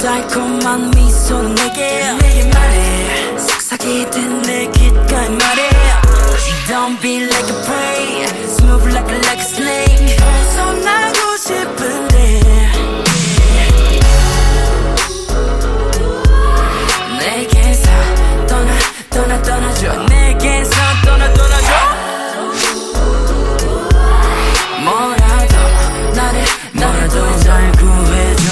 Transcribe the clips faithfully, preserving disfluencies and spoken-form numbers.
달콤한 미소는 내게 내게 말해 속삭이듯 내 귓가에 말해 Don't be like a prey Smooth like a, like a snake 벗어나고 싶은데 내게서 떠나 떠나 떠나줘 내게서 떠나 떠나줘 뭐라도 나를 뭐라도 날 구해줘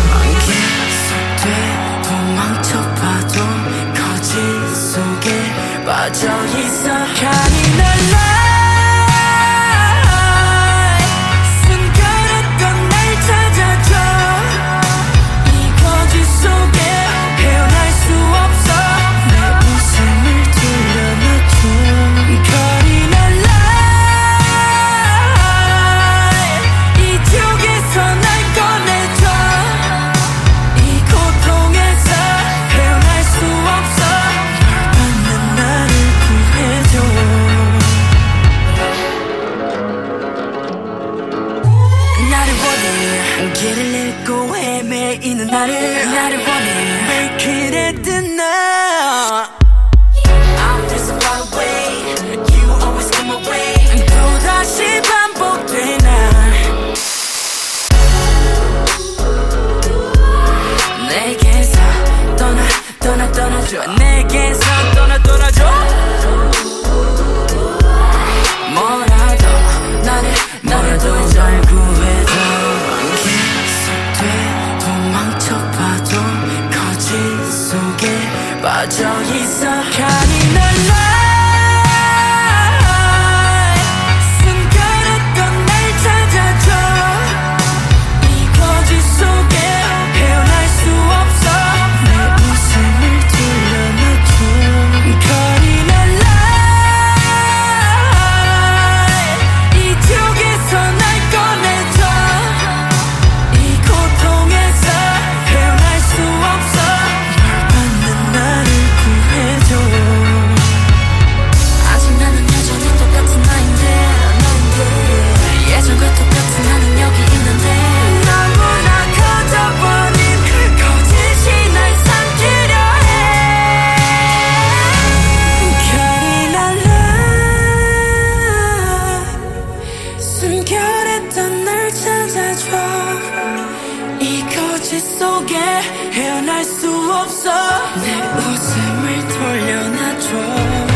계속돼 도망쳐봐도 거짓 속에 빠져있어 잔인한 길을 잃고 헤매이는 나를 나를 원해 Make it at the now I'm just so far away You always come away 또다시 반복돼 난 내게서 떠나 떠나 떠나줘 내게서 떠나 떠나줘 뭐라도 나를 뭐라도 날 구해줘 도망쳐봐도 거짓 속에 빠져있어 잔인한 날 숨겨놨던 날 찾아줘 이 거짓 속에 헤어날 수 없어 내 웃음을 돌려놔줘 잔인한 날 이쪽에서 날 꺼내줘 이 고통에서 헤어날 수 없어 널 받는 나를 구해줘 아직 나는 여전히 똑같은 나인데 예전과 똑같은 나는 여기 있는데 너무나 커져버린 그 거짓이 날 삼키려 해 잔인한 날 숨겨냈던 날 찾아줘 이 거짓 속에 헤어날 수 없어 내 웃음을 돌려놔줘